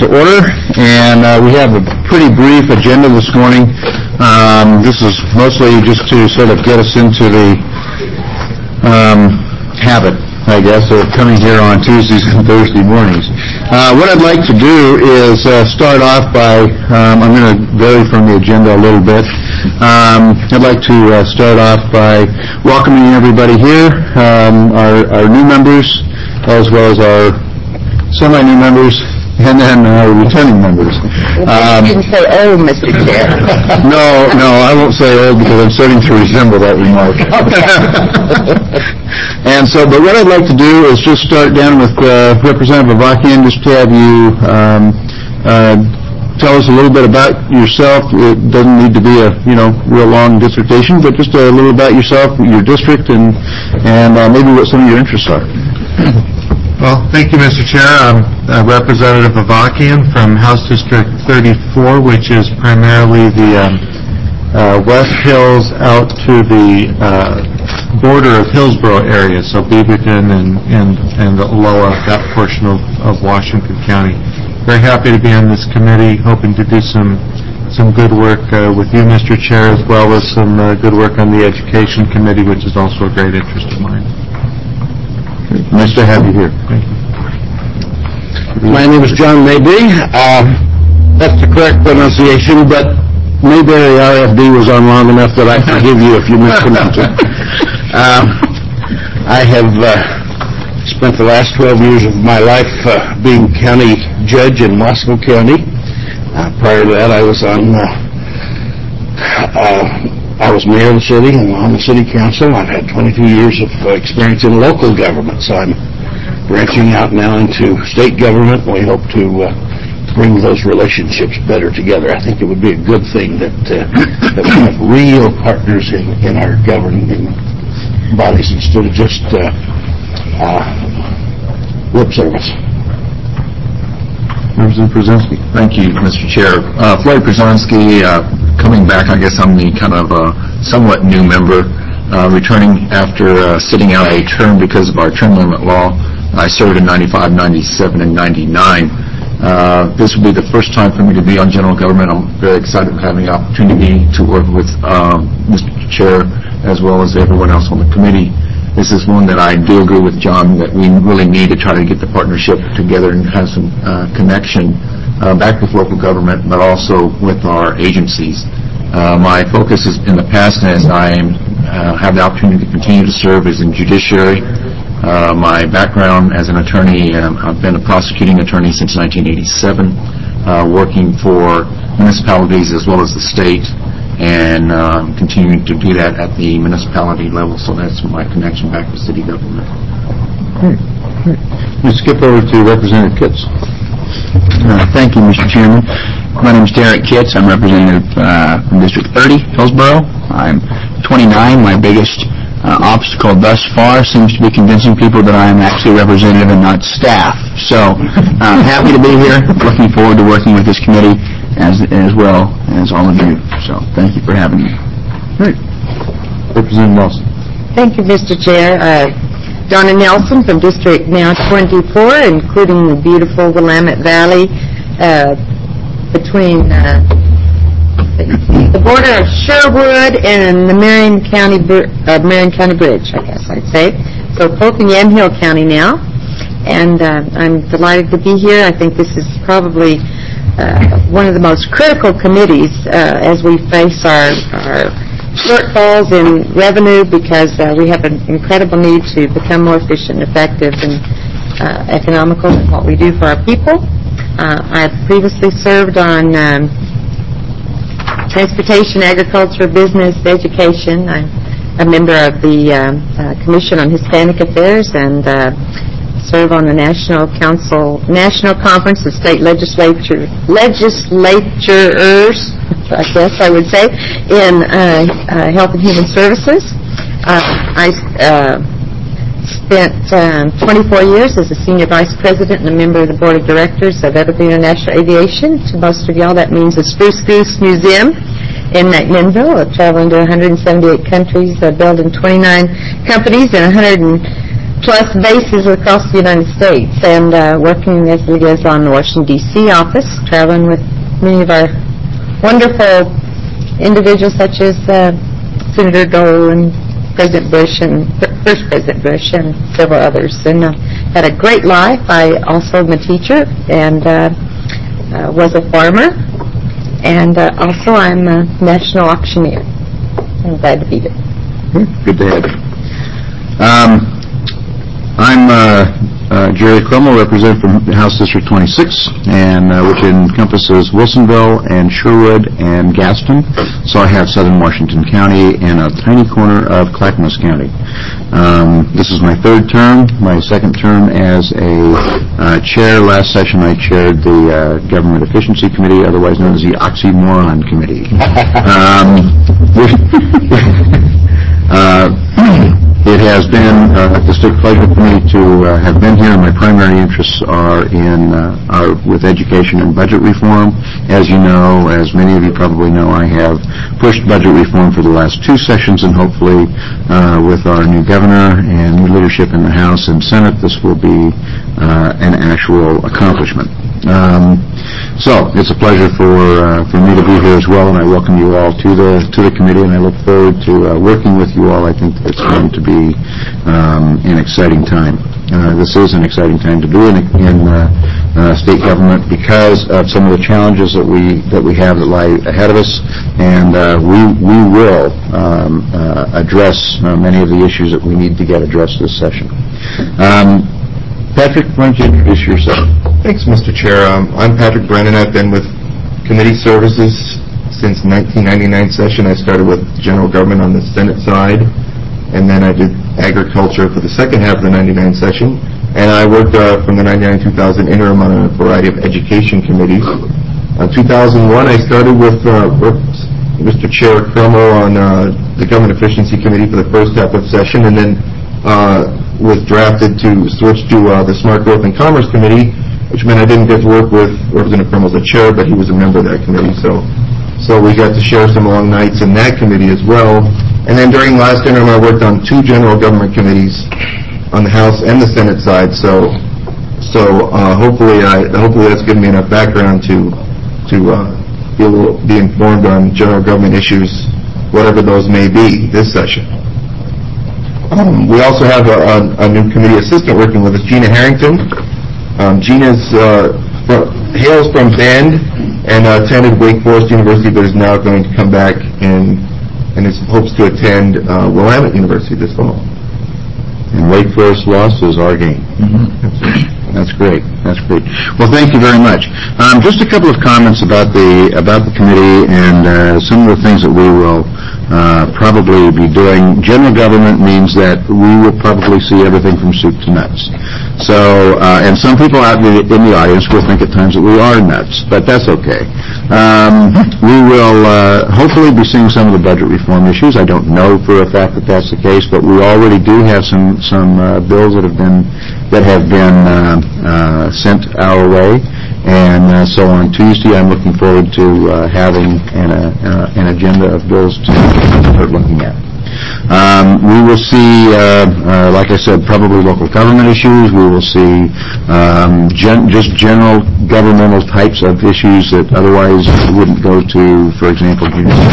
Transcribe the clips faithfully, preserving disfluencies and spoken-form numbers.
to order, and uh, we have a pretty brief agenda this morning. Um, this is mostly just to sort of get us into the um, habit, I guess, of coming here on Tuesdays and Thursday mornings. Uh, what I'd like to do is uh, start off by, um, I'm going to vary from the agenda a little bit. Um, I'd like to uh, start off by welcoming everybody here, um, our, our new members, as well as our semi-new members, and then uh, returning members. Um, you didn't say old, Mister Chair. no, no, I won't say old because I'm starting to resemble that remark. And so, but what I'd like to do is just start down with uh, Representative Avakian, just to have you um, uh, tell us a little bit about yourself. It doesn't need to be a, you know, real long dissertation, but just a little about yourself, your district, and, and uh, maybe what some of your interests are. Well, thank you, Mister Chair. I'm uh, Representative Avakian from House District thirty-four, which is primarily the um, uh, West Hills out to the uh, border of Hillsborough area, so Beaverton and, and, and the Loa, that portion of, of Washington County. Very happy to be on this committee, hoping to do some some good work uh, with you, Mister Chair, as well as some uh, good work on the Education Committee, which is also a great interest of mine. Nice to have you here. Thank you. My name is John Mayberry. Uh, that's the correct pronunciation, but Mayberry R F D was on long enough that I forgive you if you mispronounce it. Uh, I have uh, spent the last twelve years of my life uh, being county judge in Moscow County. Uh, prior to that, I was on. Uh, uh, I was mayor of the city and on the city council. I've had twenty-two years of uh, experience in local government, so I'm branching out now into state government. We hope to uh, bring those relationships better together. I think it would be a good thing that uh, that we have real partners in, in our governing bodies instead of just uh, uh, lip service. Representative Brzezinski. Thank you, Mister Chair. Uh, Floyd Brzezinski, uh, coming back, I guess I'm the kind of uh, somewhat new member, uh, returning after uh, sitting out a term because of our term limit law. I served in ninety-five, ninety-seven, and ninety-nine. Uh, this will be the first time for me to be on general government. I'm very excited for having the opportunity to work with um, Mister Chair as well as everyone else on the committee. This is one that I do agree with John that we really need to try to get the partnership together and have some uh, connection uh, back with local government, but also with our agencies. Uh, my focus is in the past, as I uh, have the opportunity to continue to serve, is in judiciary. Uh, my background as an attorney, um, I've been a prosecuting attorney since nineteen eighty-seven, uh, working for municipalities as well as the state, and um, continuing to do that at the municipality level. So that's my connection back to city government. Great. Great. Let's skip over to Representative Kitts. Uh, thank you, Mister Chairman. My name is Derek Kitts. I'm representative uh, from District thirty, Hillsborough. I'm twenty-nine. My biggest uh, obstacle thus far seems to be convincing people that I am actually representative and not staff. So I'm happy to be here. Looking forward to working with this committee as as well as all of you. So thank you for having me. Great. Representative Nelson. Thank you, Mister Chair. Uh, Donna Nelson from District now twenty-four, including the beautiful Willamette Valley uh, between uh, the border of Sherwood and the Marion County uh, Marion County Bridge, I guess I'd say. So both in Yamhill County now, and uh, I'm delighted to be here. I think this is probably uh, one of the most critical committees uh, as we face our, our shortfalls in revenue, because uh, we have an incredible need to become more efficient, effective, and uh, economical in what we do for our people. Uh, I've previously served on um, transportation, agriculture, business, education. I'm a member of the um, uh, Commission on Hispanic Affairs and uh, serve on the National Council, National Conference of State Legislature, Legislatures, I guess I would say, in uh, uh, Health and Human Services. Uh, I uh, spent um, twenty-four years as a Senior Vice President and a member of the Board of Directors of Evergreen International Aviation. To most of y'all, that means the Spruce Goose Museum in McMinnville, uh, traveling to one hundred seventy-eight countries, uh, built in twenty-nine companies in one hundred plus bases across the United States, and uh, working as it is on the Washington, D C office, traveling with many of our wonderful individuals such as uh, Senator Dole and President Bush and First President Bush and several others. And uh, had a great life. I also am a teacher and uh, uh, was a farmer, and uh, also I'm a national auctioneer. I'm glad to be here. Good to have you. Um, I'm uh, uh, Jerry Crummell, representative from House District twenty-six, and uh, which encompasses Wilsonville and Sherwood and Gaston. So I have southern Washington County and a tiny corner of Clackamas County. Um, this is my third term, my second term as a uh, chair. Last session I chaired the uh, Government Efficiency Committee, otherwise known as the Oxymoron Committee. um, uh, It has been uh, a distinct pleasure for me to uh, have been here. My primary interests are in uh, are with education and budget reform. As you know, as many of you probably know, I have pushed budget reform for the last two sessions, and hopefully uh, with our new governor and new leadership in the House and Senate, this will be uh, an actual accomplishment. Um, so it's a pleasure for uh, for me to be here as well, and I welcome you all to the to the committee, and I look forward to uh, working with you all. I think it's going to be um, an exciting time. Uh, this is an exciting time to be in, in uh, uh, state government because of some of the challenges that we that we have that lie ahead of us, and uh, we we will um, uh, address uh, many of the issues that we need to get addressed this session. Um, Patrick, why don't you introduce yourself? Thanks, Mister Chair. Um, I'm Patrick Brennan. I've been with Committee Services since nineteen ninety-nine session. I started with General Government on the Senate side, and then I did Agriculture for the second half of the ninety-nine session. And I worked uh, from the ninety-nine to two thousand interim on a variety of education committees. In two thousand one, I started with uh, Mister Chair Crummell on uh, the Government Efficiency Committee for the first half of session, and then uh, was drafted to switch to uh, the Smart Growth and Commerce Committee, which meant I didn't get to work with Representative Crummell as a chair, but he was a member of that committee. So, so we got to share some long nights in that committee as well. And then during last interim, I worked on two general government committees on the House and the Senate side. So, so uh, hopefully, I hopefully that's given me enough background to to uh, be able to be informed on general government issues, whatever those may be, this session. Um, we also have a, a, a new committee assistant working with us, Gina Harrington. Um, Gina's uh, from, hails from Bend and uh, attended Wake Forest University, but is now going to come back and and is, hopes to attend uh, Willamette University this fall. And Wake Forest loss is our game. Mm-hmm. That's great. That's great. Well, thank you very much. Um, just a couple of comments about the about the committee and uh, some of the things that we will uh, probably be doing. General government means that we will probably see everything from soup to nuts. So, uh, and some people out in the, in the audience will think at times that we are nuts, but that's okay. Um, we will uh, hopefully be seeing some of the budget reform issues. I don't know for a fact that that's the case, but we already do have some some uh, bills that have been that have been uh, uh, sent our way, and uh, so on Tuesday I'm looking forward to uh, having an, uh, an agenda of bills to start looking at. Um, we will see, uh, uh, like I said, probably local government issues. We will see um, gen- just general governmental types of issues that otherwise wouldn't go to, for example,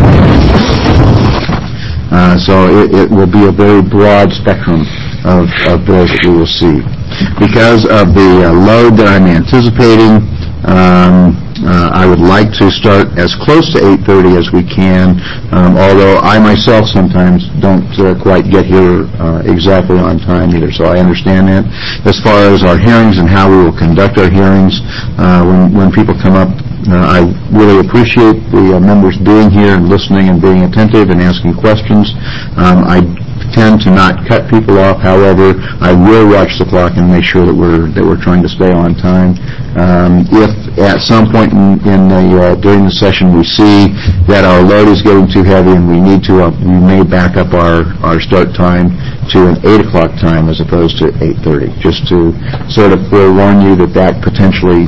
uh, so it, it will be a very broad spectrum of, of bills that we will see. Because of the uh, load that I'm anticipating, um, uh, I would like to start as close to eight thirty as we can, um, although I myself sometimes don't uh, quite get here uh, exactly on time either, so I understand that. As far as our hearings and how we will conduct our hearings, uh, when, when people come up, uh, I really appreciate the uh, members being here and listening and being attentive and asking questions. Um, I tend to not cut people off. However, I will watch the clock and make sure that we're that we're trying to stay on time. Um, if at some point in, in the uh, during the session we see that our load is getting too heavy and we need to, uh, we may back up our our start time to an eight o'clock time as opposed to eight thirty. Just to sort of forewarn you that that potentially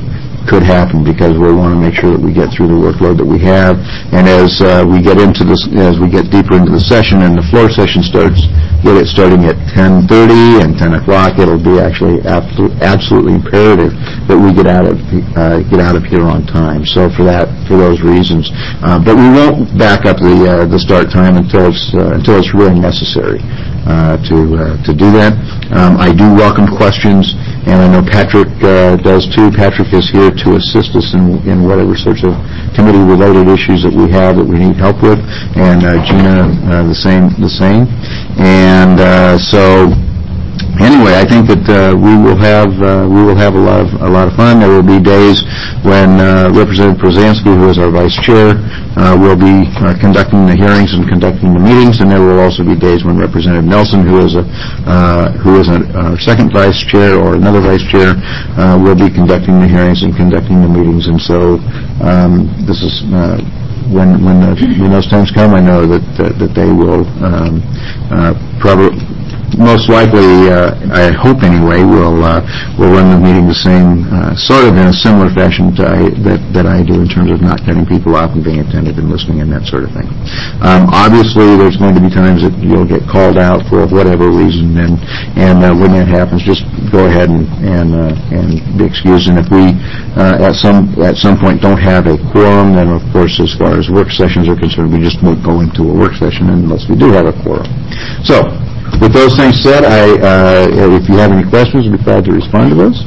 could happen, because we want to make sure that we get through the workload that we have. And as uh, we get into this, as we get deeper into the session and the floor session starts, get it starting at ten thirty and ten o'clock, it'll be actually absolutely, absolutely imperative that we get out of uh, get out of here on time. So for that, for those reasons, uh, but we won't back up the uh, the start time until it's uh, until it's really necessary uh, to uh, to do that. Um, I do welcome questions, and I know Patrick uh, does too. Patrick is here to assist us in, in whatever sorts of committee-related issues that we have that we need help with, and uh, Gina uh, the same. The same. And uh, so, anyway, I think that uh, we will have uh, we will have a lot of a lot of fun. There will be days when uh, Representative Prozansky, who is our vice chair, uh, will be uh, conducting the hearings and conducting the meetings, and there will also be days when Representative Nelson, who is a uh, who is a uh, second vice chair or another vice chair, uh, will be conducting the hearings and conducting the meetings. And so, um, this is. Uh, When when, the, when those times come, I know that that, that they will um, uh, probably, most likely, uh, I hope anyway, will uh, will run the meeting the same, uh, sort of in a similar fashion to I, that that I do in terms of not cutting people off and being attentive and listening and that sort of thing. Um, obviously, there's going to be times that you'll get called out for whatever reason, and and uh, when that happens, just go ahead and and uh, and be excused. And if we uh, at some at some point don't have a quorum, then of course, as far as work sessions are concerned, we just won't go into a work session unless we do have a quorum. So, with those things said, I, uh, if you have any questions, I'd be glad to respond to those.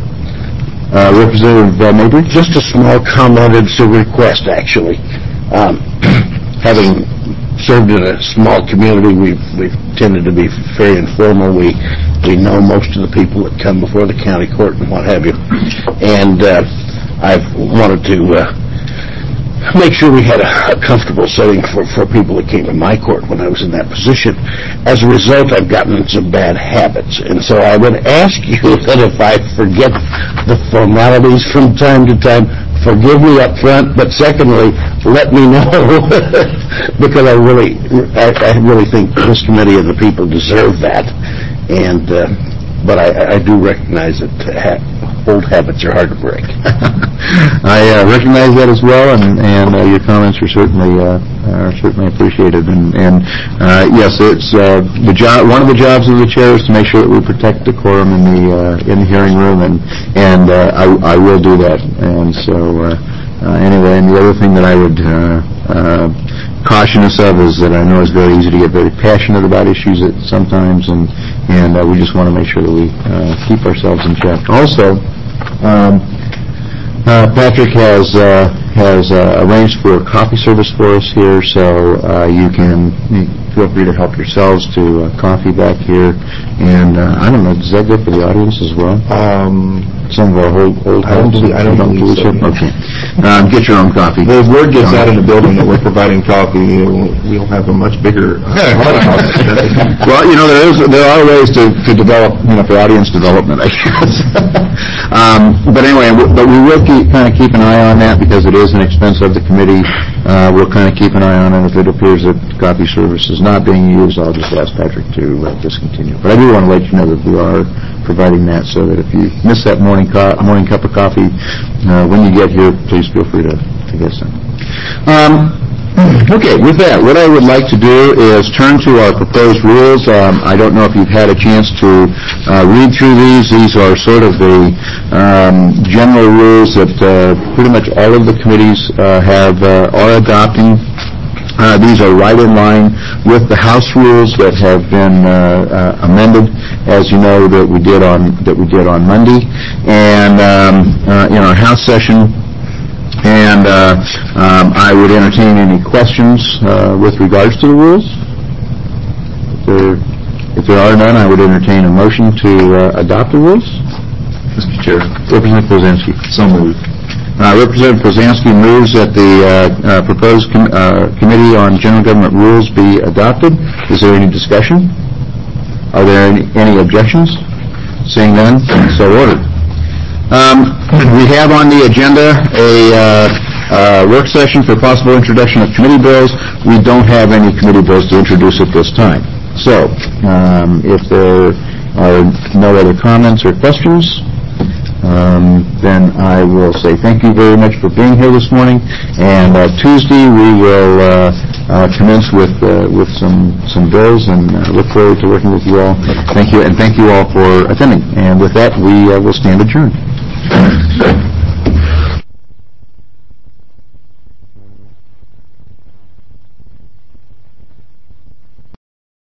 Uh, Representative uh, Mabry? Just a small comment. It's a request, actually. Um, having served in a small community, we've, we've tended to be very informal. We we know most of the people that come before the county court and what have you. And uh, I've wanted to uh, make sure we had a, a comfortable setting for, for people that came to my court when I was in that position. As a result, I've gotten into some bad habits. And so I would ask you that if I forget the formalities from time to time, forgive me up front, but secondly, let me know, because I really, I, I really think this committee and the people deserve that. And, uh, but I, I do recognize that ha- old habits are hard to break. I uh, recognize that as well, and, and uh, your comments are certainly uh, are certainly appreciated. And, and uh, yes, it's uh, the job. One of the jobs of the chair is to make sure that we protect decorum in the uh, in the hearing room, and and uh, I, I will do that. And so uh, uh, anyway, and the other thing that I would uh, uh, caution us of is that I know it's very easy to get very passionate about issues at sometimes, and and uh, we just want to make sure that we uh, keep ourselves in check. Also. Um, Uh, Patrick has uh, has uh, arranged for a coffee service for us here, so uh, you can feel free to help yourselves to uh, coffee back here. And uh, I don't know, does that go for the audience as well? Um, Some of our old old I don't believe, I don't you believe so. Okay, um, get your own coffee. The word gets out in the building that we're providing coffee, we'll have a much bigger house. Well, you know, there is there are ways to, to develop, you know, for audience development, I guess. um, but anyway, but we will keep kind of keep an eye on that, because it is an expense of the committee. Uh, we'll kind of keep an eye on it. If it appears that coffee service is not being used, I'll just ask Patrick to uh, discontinue. But I do want to let you know that we are providing that, so that if you miss that morning co- morning cup of coffee, uh, when you get here, please feel free to, to get some. Um, Okay, with that, what I would like to do is turn to our proposed rules. Um, I don't know if you've had a chance to uh, read through these. These are sort of the um, general rules that uh, pretty much all of the committees uh, have uh, are adopting. Uh, these are right in line with the House rules that have been uh, uh, amended, as you know, that we did on that we did on Monday, and um, uh, in our House session. And uh, um, I would entertain any questions uh, with regards to the rules. If there, if there are none, I would entertain a motion to uh, adopt the rules. Mister Chair. Representative Prozansky. So moved. Uh, Representative Prozansky moves that the uh, uh, proposed com- uh, Committee on General Government Rules be adopted. Is there any discussion? Are there any, any objections? Seeing none, so ordered. Um, we have on the agenda a uh, uh, work session for possible introduction of committee bills. We don't have any committee bills to introduce at this time. So, um, if there are no other comments or questions, um, then I will say thank you very much for being here this morning. And uh, Tuesday we will uh, uh, commence with uh, with some some bills, and uh, look forward to working with you all. Thank you, and thank you all for attending. And with that, we uh, will stand adjourned.